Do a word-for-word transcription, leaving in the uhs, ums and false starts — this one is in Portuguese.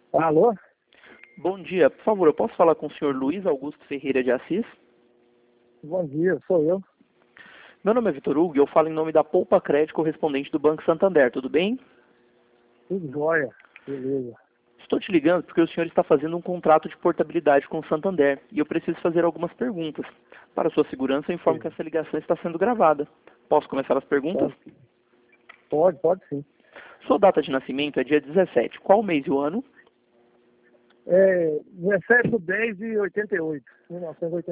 Alô? Bom dia, por favor, eu posso falar com o senhor Luiz Augusto Ferreira de Assis? Bom dia, sou eu. Meu nome é Vitor Hugo e eu falo em nome da Poupa Crédito correspondente do Banco Santander, tudo bem? Tudo jóia. Beleza. Estou te ligando porque o senhor está fazendo um contrato de portabilidade com o Santander e eu preciso fazer algumas perguntas. Para sua segurança, eu informo que essa ligação está sendo gravada. Posso começar as perguntas? Pode, pode, pode sim. Sua data de nascimento é dia dezessete. Qual o mês e o ano? É dezessete de dez de oitenta e oito, mil novecentos e oitenta e oito.